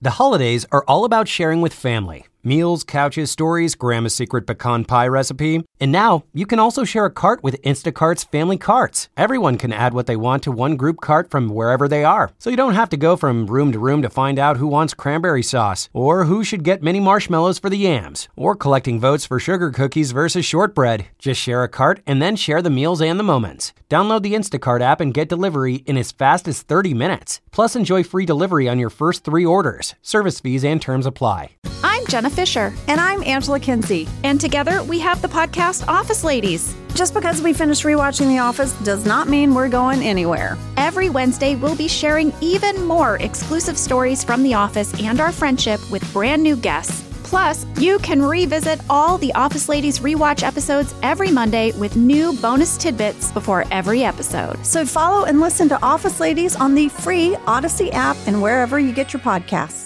The holidays are all about sharing with family. Meals, couches, stories, Grandma's secret pecan pie recipe. And now, you can also share a cart with Instacart's Family Carts. Everyone can add what they want to one group cart from wherever they are. So you don't have to go from room to find out who wants cranberry sauce, or who should get mini marshmallows for the yams, or collecting votes for sugar cookies versus shortbread. Just share a cart and then share the meals and the moments. Download the Instacart app and get delivery in as fast as 30 minutes. Plus, enjoy free delivery on your first 3 orders. Service fees and terms apply. I'm Jenna Fisher. And I'm Angela Kinsey. And together we have the podcast Office Ladies. Just because we finished rewatching The Office does not mean we're going anywhere. Every Wednesday, we'll be sharing even more exclusive stories from The Office and our friendship with brand new guests. Plus, you can revisit all the Office Ladies rewatch episodes every Monday with new bonus tidbits before every episode. So follow and listen to Office Ladies on the free Odyssey app and wherever you get your podcasts.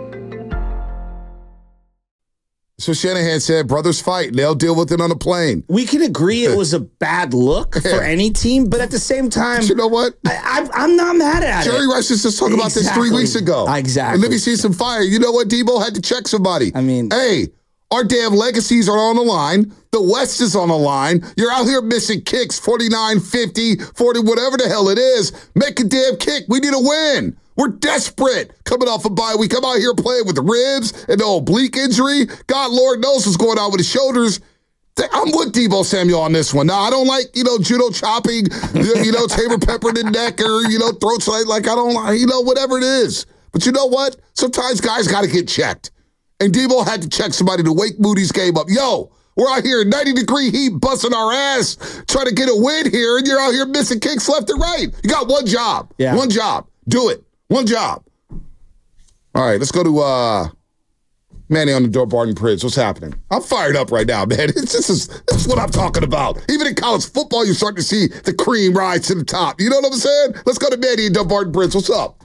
So Shanahan said, brothers fight. They'll deal with it on the plane. We can agree it was a bad look for any team, but at the same time, but you know what? I'm not mad at Jerry Rice just talked about this 3 weeks ago. Exactly. And let me see some fire. You know what? Debo had to check somebody. I mean, hey, our damn legacies are on the line. The West is on the line. You're out here missing kicks, 49, 50, 40, whatever the hell it is. Make a damn kick. We need a win. We're desperate coming off a bye. We come out here playing with the ribs and the oblique injury. God, Lord knows what's going on with his shoulders. I'm with Debo Samuel on this one. Now, I don't like, judo chopping, Tabor pepper in the neck or, throat slice. Like, I don't like, whatever it is. But you know what? Sometimes guys got to get checked. And Debo had to check somebody to wake Moody's game up. Yo, we're out here in 90-degree heat busting our ass trying to get a win here, and you're out here missing kicks left and right. You got one job. Yeah. One job. Do it. One job. All right, let's go to Manny on the door, Barton Prince. What's happening? I'm fired up right now, man. This is what I'm talking about. Even in college football, you're starting to see the cream rise to the top. You know what I'm saying? Let's go to Manny and Barton Prince. What's up?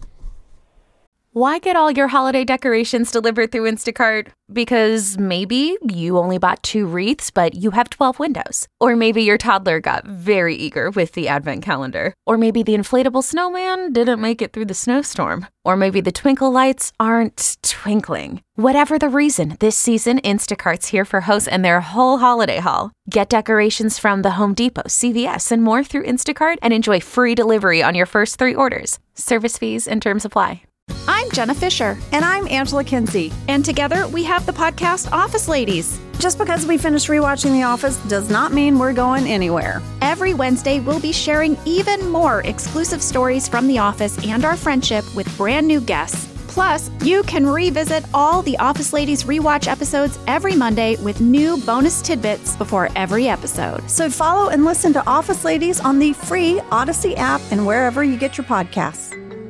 Why get all your holiday decorations delivered through Instacart? Because maybe you only bought 2 wreaths, but you have 12 windows. Or maybe your toddler got very eager with the advent calendar. Or maybe the inflatable snowman didn't make it through the snowstorm. Or maybe the twinkle lights aren't twinkling. Whatever the reason, this season, Instacart's here for hosts and their whole holiday haul. Get decorations from the Home Depot, CVS, and more through Instacart and enjoy free delivery on your first 3 orders. Service fees and terms apply. I'm Jenna Fisher. And I'm Angela Kinsey. And together we have the podcast Office Ladies. Just because we finished rewatching The Office does not mean we're going anywhere. Every Wednesday, we'll be sharing even more exclusive stories from The Office and our friendship with brand new guests. Plus, you can revisit all the Office Ladies rewatch episodes every Monday with new bonus tidbits before every episode. So follow and listen to Office Ladies on the free Odyssey app and wherever you get your podcasts.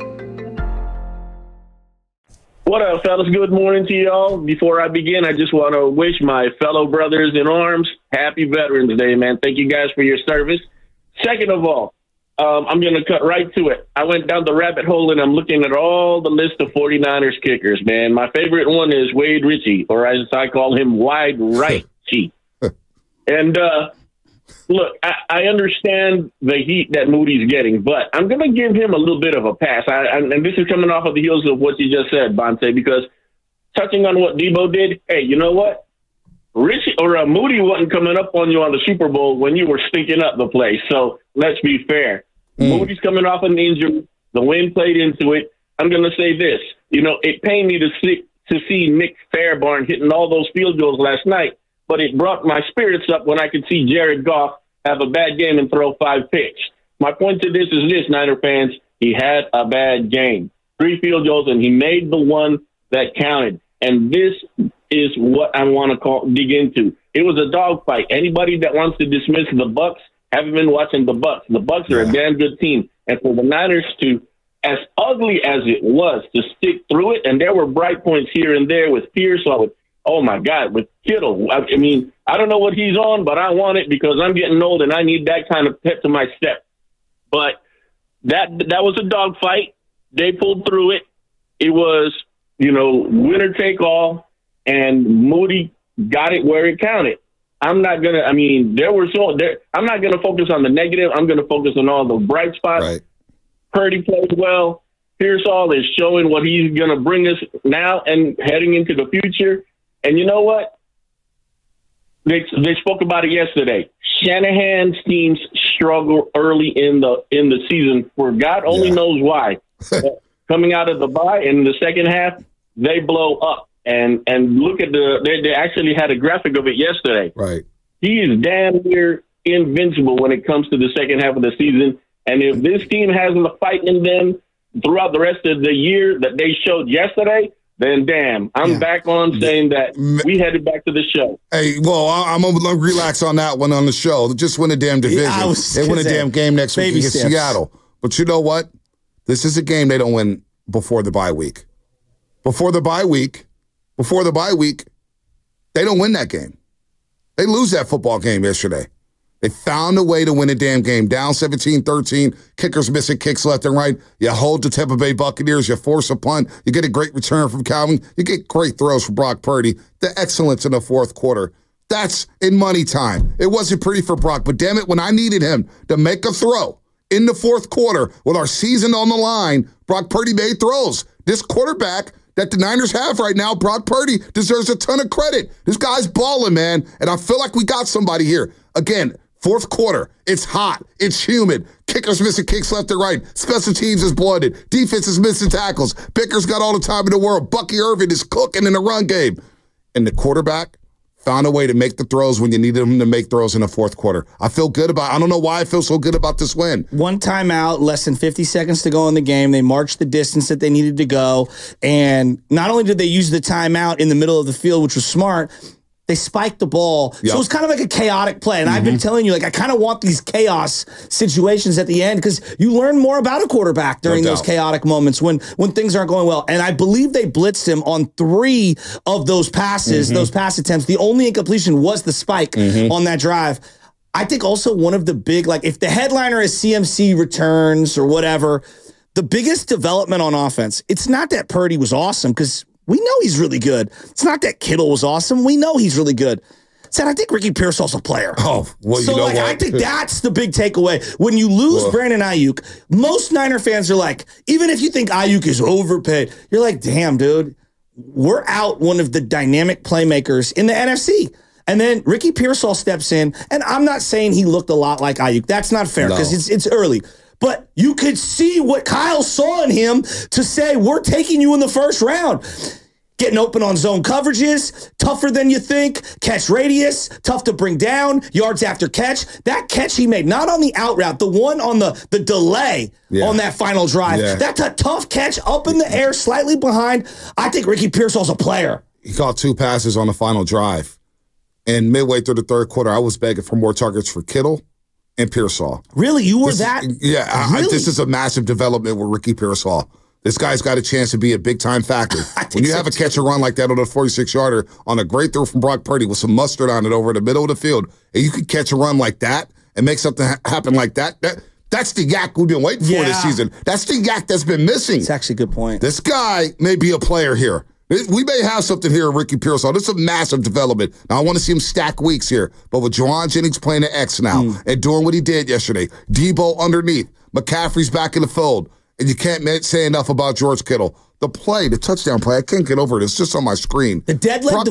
What up, fellas? Good morning to y'all. Before I begin, I just want to wish my fellow brothers in arms happy Veterans Day, man. Thank you guys for your service. Second of all, I'm going to cut right to it. I went down the rabbit hole and I'm looking at all the list of 49ers kickers, man. My favorite one is Wade Ritchie, or as I call him, Wide Right Chi. And look, I understand the heat that Moody's getting, but I'm going to give him a little bit of a pass. And this is coming off of the heels of what you just said, Bonte, because touching on what Debo did, hey, you know what? Richie or Moody wasn't coming up on you on the Super Bowl when you were stinking up the place. So let's be fair. Moody's coming off an injury. The wind played into it. I'm going to say this. It pained me to see Nick Fairbairn hitting all those field goals last night, but it brought my spirits up when I could see Jared Goff have a bad game and throw 5 picks. My point to this is this, Niner fans. He had a bad game. 3 field goals, and he made the one that counted. And this is what I want to dig into. It was a dogfight. Anybody that wants to dismiss the Bucs haven't been watching the Bucs. The Bucs are a damn good team. And for the Niners to, as ugly as it was, to stick through it, and there were bright points here and there with Pierce, oh my God, with Kittle. I mean, I don't know what he's on, but I want it because I'm getting old and I need that kind of pep to my step. But that was a dogfight. They pulled through it. It was, winner take all, and Moody got it where it counted. I'm not going to, I'm not going to focus on the negative. I'm going to focus on all the bright spots. Right. Purdy played well. Pearsall is showing what he's going to bring us now and heading into the future. And you know what? They spoke about it yesterday. Shanahan's teams struggle early in the season for God only knows why. Coming out of the bye and in the second half, they blow up. And look at they actually had a graphic of it yesterday. Right. He is damn near invincible when it comes to the second half of the season. And if this team has a fight in them throughout the rest of the year that they showed yesterday, then damn, I'm back on saying that we headed back to the show. Hey, well, I'm going to relax on that one on the show. Just win a damn division. They win a damn game next week against Seattle. But you know what? This is a game they don't win before the bye week. Before the bye week, they don't win that game. They lose that football game yesterday. They found a way to win a damn game. Down 17-13, kickers missing kicks left and right. You hold the Tampa Bay Buccaneers. You force a punt. You get a great return from Calvin. You get great throws from Brock Purdy. The excellence in the fourth quarter. That's in money time. It wasn't pretty for Brock, but damn it, when I needed him to make a throw in the fourth quarter with our season on the line, Brock Purdy made throws. This quarterback that the Niners have right now, Brock Purdy, deserves a ton of credit. This guy's balling, man, and I feel like we got somebody here. Again, fourth quarter, it's hot, it's humid. Kickers missing kicks left and right. Special teams is blooded. Defense is missing tackles. Bicker's got all the time in the world. Bucky Irvin is cooking in the run game. And the quarterback found a way to make the throws when you needed him to make throws in the fourth quarter. I feel good about I don't know why I feel so good about this win. One timeout, less than 50 seconds to go in the game. They marched the distance that they needed to go. And not only did they use the timeout in the middle of the field, which was smart, they spiked the ball. Yep. So it was kind of like a chaotic play. And I've been telling you, like, I kind of want these chaos situations at the end because you learn more about a quarterback during those chaotic moments when things aren't going well. And I believe they blitzed him on 3 of those passes, those pass attempts. The only incompletion was the spike on that drive. I think also one of the big, like, if the headliner is CMC returns or whatever, the biggest development on offense, it's not that Purdy was awesome because we know he's really good. It's not that Kittle was awesome. We know he's really good. Said, I think Ricky Pearsall's a player. Oh, well, so you know what? I think that's the big takeaway. When you lose Brandon Ayuk, most Niner fans are like, even if you think Ayuk is overpaid, you're like, damn, dude, we're out one of the dynamic playmakers in the NFC. And then Ricky Pearsall steps in, and I'm not saying he looked a lot like Ayuk. That's not fair because it's early. But you could see what Kyle saw in him to say, we're taking you in the first round. Getting open on zone coverages, tougher than you think. Catch radius, tough to bring down. Yards after catch. That catch he made, not on the out route, the one on the delay on that final drive. Yeah. That's a tough catch up in the air, slightly behind. I think Ricky Pearsall's a player. He caught 2 passes on the final drive. And midway through the third quarter, I was begging for more targets for Kittle and Pearsall. Really? You were that? Yeah. Really? This is a massive development with Ricky Pearsall. This guy's got a chance to be a big-time factor. When you have a catch and run like that on a 46-yarder on a great throw from Brock Purdy with some mustard on it over the middle of the field, and you can catch a run like that and make something happen like that, that's the yak we've been waiting for this season. That's the yak that's been missing. It's actually a good point. This guy may be a player here. We may have something here in Ricky Pearsall. This is a massive development. Now, I want to see him stack weeks here. But with Juwan Jennings playing the X now and doing what he did yesterday, Debo underneath, McCaffrey's back in the fold, and you can't say enough about George Kittle. The touchdown play, I can't get over it. It's just on my screen. The dead leg,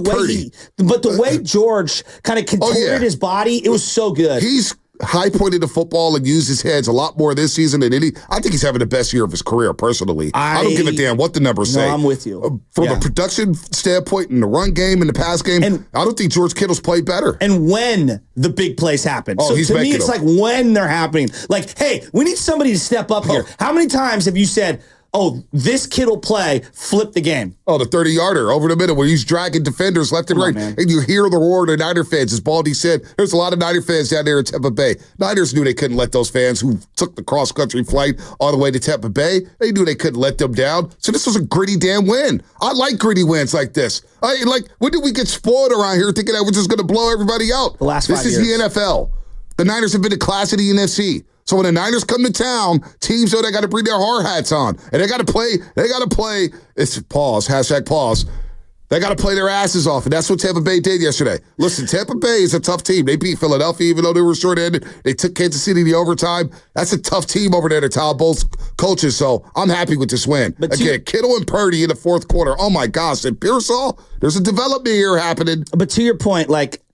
the way George kind of contorted his body, it was so good. He's high-pointed the football and used his heads a lot more this season than any. I think he's having the best year of his career, personally. I don't give a damn what the numbers say. I'm with you. From a production standpoint in the run game and the pass game, I don't think George Kittle's played better. And when the big plays happen. So to me, it's like when they're happening. Like, hey, we need somebody to step up here. How many times have you said, oh, this Kittle play flipped the game? Oh, the 30-yarder over the middle where he's dragging defenders left and right. And you hear the roar of the Niner fans. As Baldy said, there's a lot of Niner fans down there in Tampa Bay. Niners knew they couldn't let those fans who took the cross-country flight all the way to Tampa Bay, they knew they couldn't let them down. So this was a gritty damn win. I like gritty wins like this. When did we get spoiled around here thinking that we're just going to blow everybody out? The last 5 years. This is the NFL. The Niners have been a class of the NFC. So when the Niners come to town, teams know they got to bring their hard hats on. And they got to play, it's pause, #pause. They got to play their asses off, and that's what Tampa Bay did yesterday. Listen, Tampa Bay is a tough team. They beat Philadelphia even though they were short-handed. They took Kansas City to overtime. That's a tough team over there to tell both coaches, so I'm happy with this win. But again, Kittle and Purdy in the fourth quarter. Oh, my gosh. And Pearsall, there's a development here happening. But to your point,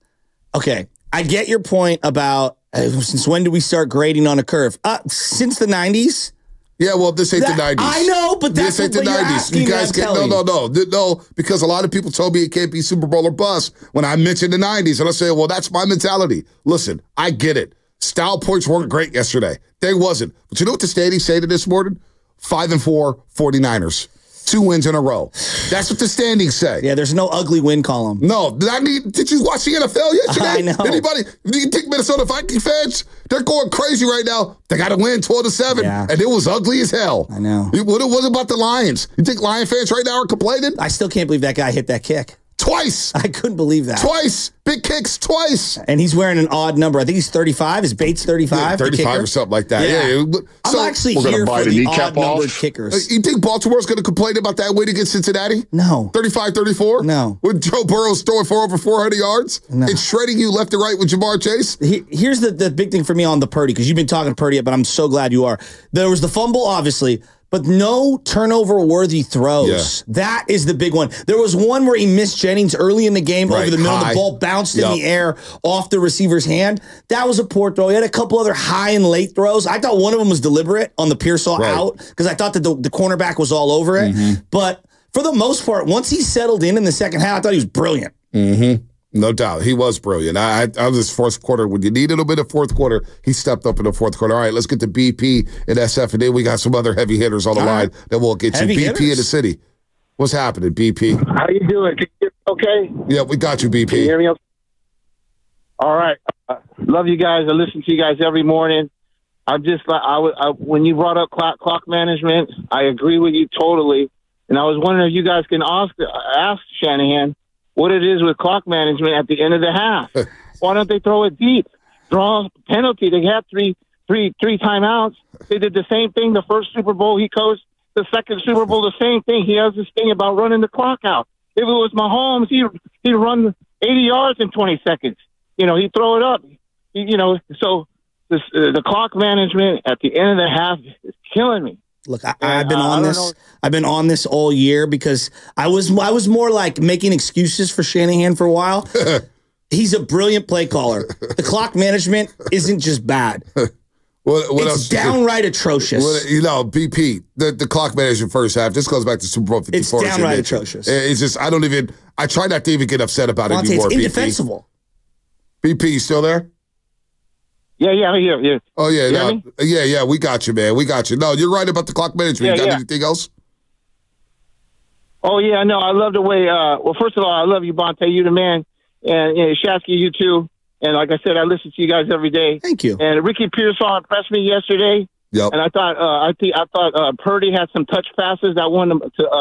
okay, I get your point about since when do we start grading on a curve? Since the 90s. Yeah, well, this ain't the 90s. I know, but this ain't the 90s. You guys can't. No, because a lot of people told me it can't be Super Bowl or bust when I mentioned the 90s. And I say, well, that's my mentality. Listen, I get it. Style points weren't great yesterday. They wasn't. But you know what the standings say to this morning? 5-4 49ers. 2 wins in a row. That's what the standings say. Yeah, there's no ugly win column. No. Did you watch the NFL yesterday? I know. Anybody? You think Minnesota Viking fans? They're going crazy right now. They got to win 12-7, and it was ugly as hell. I know. What was about the Lions? You think Lion fans right now are complaining? I still can't believe that guy hit that kick. Twice. I couldn't believe that. Twice. Big kicks twice. And he's wearing an odd number. I think he's 35. Is Bates 35? Yeah, 35 or something like that. Yeah. I'm actually here for the odd-numbered kickers. You think Baltimore's going to complain about that win against Cincinnati? No. 35-34? No. With Joe Burrow's throwing for over 400 yards? No. And shredding you left and right with Jamar Chase? Here's the big thing for me on the Purdy, because you've been talking Purdy, but I'm so glad you are. There was the fumble, obviously, but no turnover-worthy throws. Yeah. That is the big one. There was one where he missed Jennings early in the game over the middle. The ball bounced in the air off the receiver's hand. That was a poor throw. He had a couple other high and late throws. I thought one of them was deliberate on the Pearsall out because I thought that the cornerback was all over it. Mm-hmm. But for the most part, once he settled in the second half, I thought he was brilliant. Mm-hmm. No doubt. He was brilliant. I was his fourth quarter. When you needed a bit of fourth quarter, he stepped up in the fourth quarter. All right, let's get to BP and SF, and then we got some other heavy hitters on the line that we'll get to. BP in the city. What's happening, BP? How you doing? Can you hear me okay? Yeah, we got you, BP. Can you hear me okay? All right. Love you guys. I listen to you guys every morning. I'm just when you brought up clock management, I agree with you totally. And I was wondering if you guys can ask Shanahan what it is with clock management at the end of the half. Why don't they throw it deep? Draw a penalty. They had three timeouts. They did the same thing the first Super Bowl he coached. The second Super Bowl, the same thing. He has this thing about running the clock out. If it was Mahomes, he'd run 80 yards in 20 seconds. He'd throw it up. So the clock management at the end of the half is killing me. Look, I've been on this. I've been on this all year because I was more like making excuses for Shanahan for a while. He's a brilliant play caller. The clock management isn't just bad. What it's downright atrocious. BP, the clock management first half, this goes back to Super Bowl 54. It's downright atrocious. It's just, I try not to even get upset about it anymore, it's indefensible. BP, you still there? Yeah, I'm here. Oh, yeah, we got you, man. We got you. No, you're right about the clock management. You got anything else? Oh, yeah, no, I love the way, first of all, I love you, Bonte. You the man. And Shasky, you too. And like I said, I listen to you guys every day. Thank you. And Ricky Pearsall impressed me yesterday. Yep. And I thought Purdy had some touch passes that won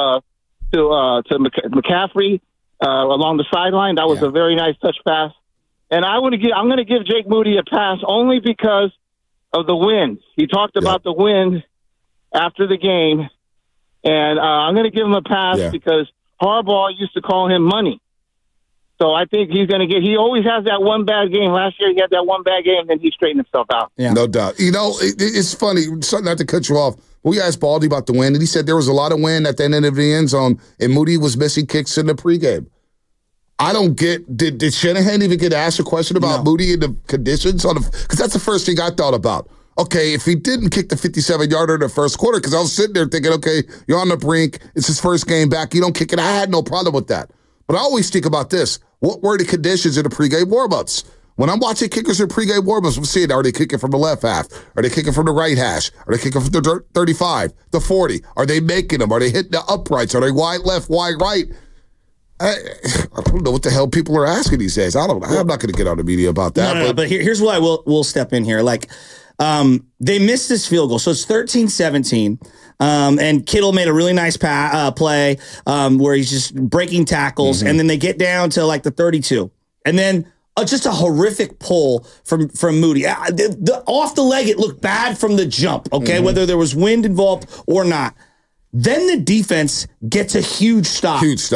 to McCaffrey along the sideline. That was a very nice touch pass. And I'm going to give Jake Moody a pass only because of the wind. He talked about the wind after the game, and I'm going to give him a pass because Harbaugh used to call him money. So I think he's going to get. He always has that one bad game. Last year he had that one bad game, and then he straightened himself out. Yeah. No doubt. It's funny. Not to cut you off. We asked Baldy about the wind, and he said there was a lot of wind at the end of the end zone, and Moody was missing kicks in the pregame. I don't get. Did Shanahan even get asked a question about Moody and the conditions on the? Because that's the first thing I thought about. Okay, if he didn't kick the 57-yarder in the first quarter, because I was sitting there thinking, okay, you're on the brink. It's his first game back. You don't kick it. I had no problem with that. But I always think about this. What were the conditions in the pregame warmups? When I'm watching kickers in pregame warmups, I'm seeing, are they kicking from the left half? Are they kicking from the right hash? Are they kicking from the 35, the 40? Are they making them? Are they hitting the uprights? Are they wide left, wide right? I don't know what the hell people are asking these days. I'm not going to get on the media about that. No, but here's why we'll step in here. They missed this field goal, so it's 13-17. And Kittle made a really nice play where he's just breaking tackles, and then they get down to the 32, and then just a horrific pull from Moody. Off the leg, it looked bad from the jump. Okay, whether there was wind involved or not. Then the defense gets a huge stop.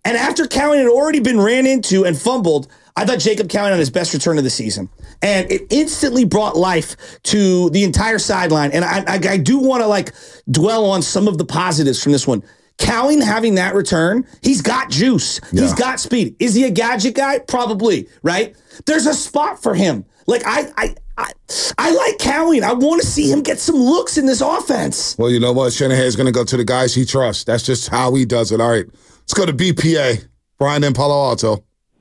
And after Cowan had already been ran into and fumbled, I thought Jacob Cowan had his best return of the season. And it instantly brought life to the entire sideline. And I do want to dwell on some of the positives from this one. Cowan having that return, he's got juice. Yeah. He's got speed. Is he a gadget guy? Probably, right? There's a spot for him. I like Cowan. I want to see him get some looks in this offense. Well, you know what? Shanahan's going to go to the guys he trusts. That's just how he does it. All right, let's go to BPA. Brian in Palo Alto.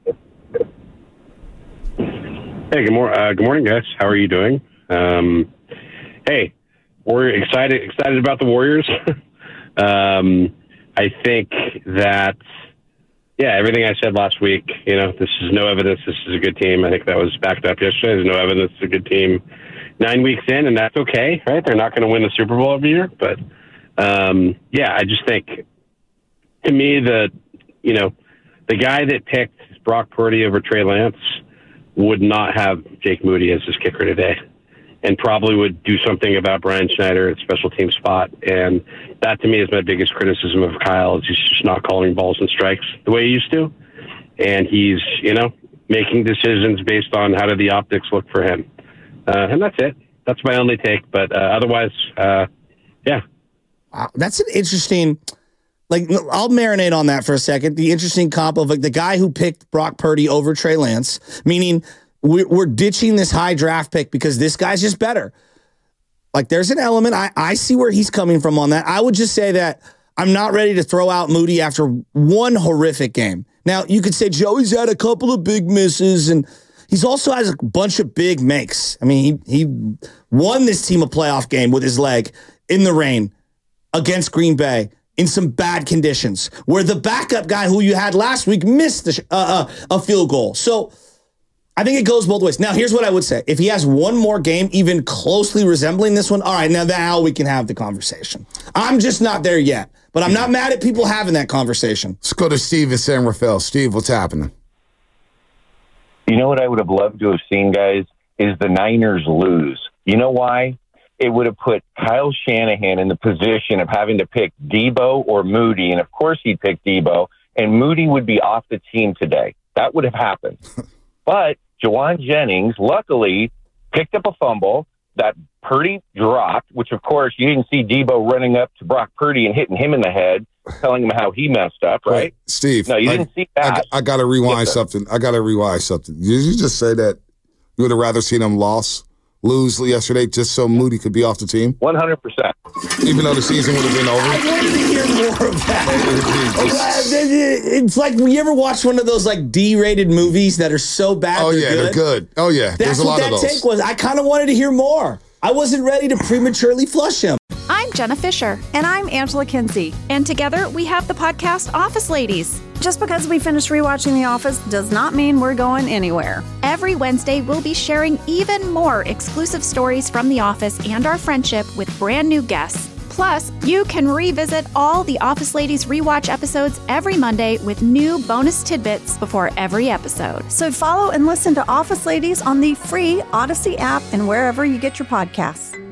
Hey, good morning, guys. How are you doing? Hey, we're excited about the Warriors. I think that, everything I said last week, this is no evidence this is a good team. I think that was backed up yesterday. There's no evidence it's a good team 9 weeks in, and that's okay, right? They're not going to win the Super Bowl every year. But, I just think, to me, the guy that picked Brock Purdy over Trey Lance would not have Jake Moody as his kicker today, and probably would do something about Brian Schneider at special team spot. And that, to me, is my biggest criticism of Kyle, is he's just not calling balls and strikes the way he used to. And he's, making decisions based on how do the optics look for him. And that's it. That's my only take. But otherwise, Wow, that's an interesting... I'll marinate on that for a second. The interesting comp of the guy who picked Brock Purdy over Trey Lance, meaning we're ditching this high draft pick because this guy's just better. There's an element. I see where he's coming from on that. I would just say that I'm not ready to throw out Moody after one horrific game. Now, you could say Joey's had a couple of big misses, and he's also has a bunch of big makes. I mean, he won this team a playoff game with his leg in the rain against Green Bay in some bad conditions, where the backup guy who you had last week missed a field goal. So I think it goes both ways. Now, here's what I would say. If he has one more game even closely resembling this one, all right, now we can have the conversation. I'm just not there yet, but I'm not mad at people having that conversation. Let's go to Steve in San Rafael. Steve, what's happening? You know what I would have loved to have seen, guys, is the Niners lose. You know why? It would have put Kyle Shanahan in the position of having to pick Debo or Moody, and of course he'd pick Debo, and Moody would be off the team today. That would have happened. But Jawan Jennings, luckily, picked up a fumble that Purdy dropped, which, of course, you didn't see Debo running up to Brock Purdy and hitting him in the head, telling him how he messed up, right? Steve. No, you didn't see that. I got to rewind something. Did you just say that you would have rather seen him lose yesterday just so Moody could be off the team? 100%. Even though the season would have been over? I wanted to hear more of that. It's like, you ever watch one of those D-rated movies that are so bad they're good. Oh, yeah. That's what that take was. I kind of wanted to hear more. I wasn't ready to prematurely flush him. I'm Jenna Fisher. And I'm Angela Kinsey. And together we have the podcast Office Ladies. Just because we finished rewatching The Office does not mean we're going anywhere. Every Wednesday, we'll be sharing even more exclusive stories from The Office and our friendship with brand new guests. Plus, you can revisit all the Office Ladies rewatch episodes every Monday with new bonus tidbits before every episode. So follow and listen to Office Ladies on the free Odyssey app and wherever you get your podcasts.